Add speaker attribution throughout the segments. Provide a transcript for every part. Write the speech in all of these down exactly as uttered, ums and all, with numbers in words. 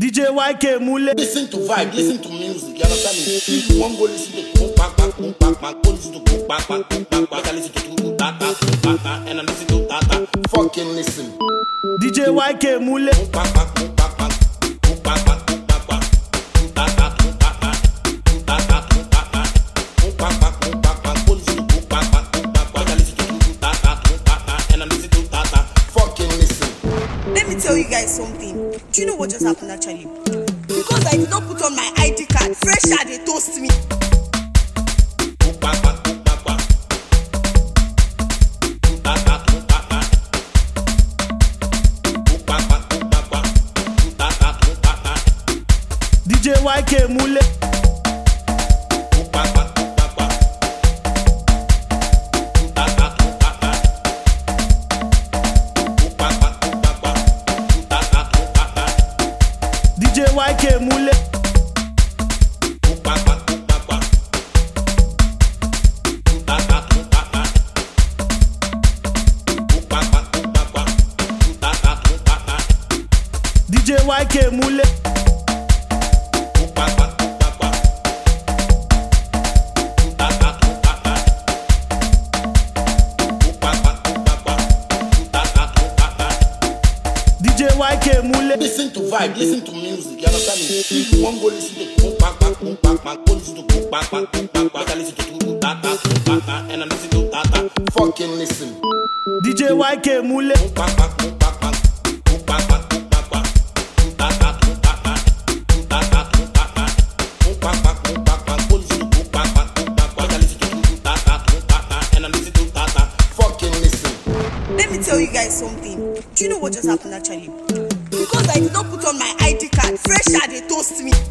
Speaker 1: D J Y K Mule.
Speaker 2: Listen to vibe, listen to music, you understand me? If you want go listen to boom bang bang boom bang bang, go listen to boom bang bang boom bang bang. I listen to boom ta ta boom ta ta, and I listen to ta ta. Fucking listen.
Speaker 1: D J Y K Mule.
Speaker 2: Boom bang bang boom bang bang, boom bang bang boom bang bang, boom ta ta boom ta ta, boom ta ta boom ta ta, boom bang bang boom bang bang. Go listen to boom bang bang boom bang bang. I listen to boom ta ta boom ta ta, and I listen to ta ta. Fucking listen.
Speaker 3: Let me tell you guys something. Do you know what just happened actually? Because I did not put on my I D card, Fresher they toast me.
Speaker 1: D J Y K Mule. D J Y K Mule. D J Y K Mule. D J Y K Mule.
Speaker 2: Listen to vibe, listen to music, you understand me? If you want go listen to boom bang bang boom bang bang, go listen to boom bang bang boom bang bang. I listen to boom ta ta boom ta ta, and I listen to ta ta. Fucking listen.
Speaker 1: D J Y K Mule.
Speaker 2: Boom bang bang boom bang bang, boom bang bang boom bang bang, boom ta ta boom ta ta, boom ta ta boom ta ta, boom bang bang boom bang bang. Go listen to boom bang bang boom bang bang. I listen to boom ta ta boom ta ta, and I listen to ta ta. Fucking listen.
Speaker 3: Let me tell you guys something. Do you know what just happened actually? Because I did not put on my I D card, Fresher they toast me.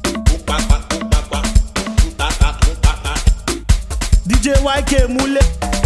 Speaker 1: D J Y K Mule.